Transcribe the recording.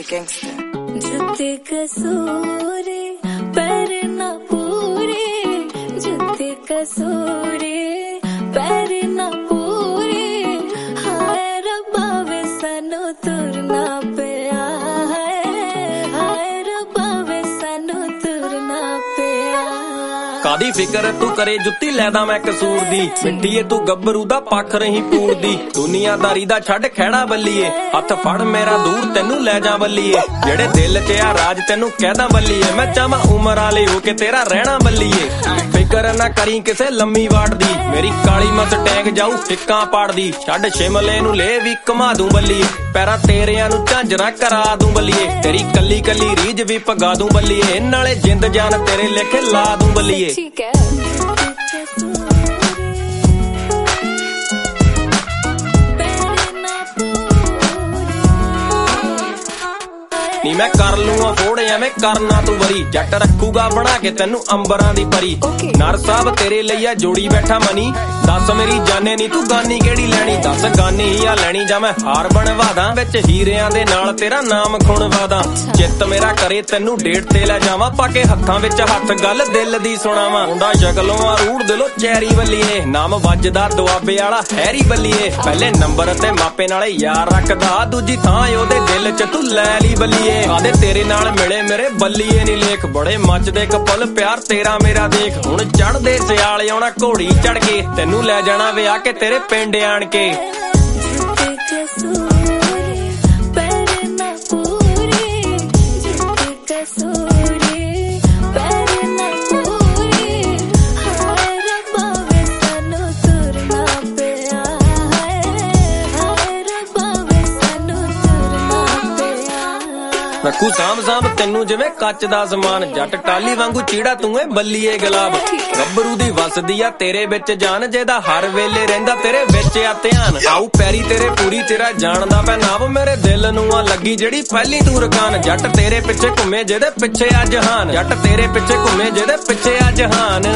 gangster. जुत्ते कसूरे पैर ना पूरे, जुत्ते कसूरे पैर ना पूरे, हाय रब्बा वे सानू तुरना पिया, हाय रब्बा वे सानू तुरना पिया। कादी फिकर तू करे जुत्ती लैदा मैं कसूर दी, मिट्टीए तू गब्बरू दा पख रही पूर दी। दुनियादारी दा छड़ खैड़ा बल्लीए, हथ फड़ मेरा दूर तेनू लै जा बल्लीए। जेड़े दिल च आ राज तेनू कहदा बल्लीए, मैं चाहवां उमर वाले हो के तेरा रहना बल्लीए। फिकर ना करी किसे लम्मी वाट दी, मेरी काली मत टैंक जाऊ टिक्कां पाड़ दी। छड़ शिमले नू ले भी घुमा दूं बल्लीए, पैरां तेरियां नू झांजरा करा दूं बल्लीए। तेरी कली कली रीज भी पगा दूं बल्लीए, नाले जिंद जान तेरे लेखे ला दूं बल्लीए। ठीक है नी मैं कर लूंगा फोड़ एवें करना तू वरी, जट रखूगा बना के तेनू अंबरां दी परी। नर साहब तेरे लिया जोड़ी बैठा मनी, दस मेरी जाने नी तू गानी केड़ी लैनी। दस गानी ही आ लैनी जा मैं हार बनवादा, विच हीरियां दे नाल तेरा नाम खुणवादा। चित मेरा करे तेनू डेट ते लै जावां, पाके हत्थां विच हत्थ गल दिल दी सुणावां। मुंडा शक्लों आ रूड़ दिलों चैरी बल्लीए, नाम वजदा दुआबे वाला हैरी बल्लीए। पहले नंबर ते मापे नाले यार रखदा, दूजी थां ओदे दिल च तू लै ली बल्लीए। आदे तेरे नाल मिले मेरे बल्लीए नी लेख, बड़े मचदे कपल प्यार तेरा मेरा देख। हुण चढ़दे सियाल आउणा घोड़ी चढ़ के, तेनू लै जाना विआह के तेरे पिंड आण के। जुत्ते कसूरे पैर ना पूरे, जुत्ते कसूरे पैर ना पूरे, हाय रब्बा वे सानू तुरना पिया, हाय रब्बा वे सानू तुरना पिया। रखू साम साम तेनू जिवें कच दा समान, जट टाली वांगू चीड़ा तू ए बल्लीए गुलाब। गब्बरू दी वसदी आ तेरे विच जान, जेदा हर वेले रहिंदा तेरे विच आ ध्यान। आऊ पैरी तेरे पूरी तेरा जानदा पहनाव, मेरे दिल नू आ लगी जेड़ी पहली तू रकान। जट तेरे पिछे घुमे जेदे पिछे आ जहान, जट तेरे पिछे घुमे जेदे पिछे आ जहान।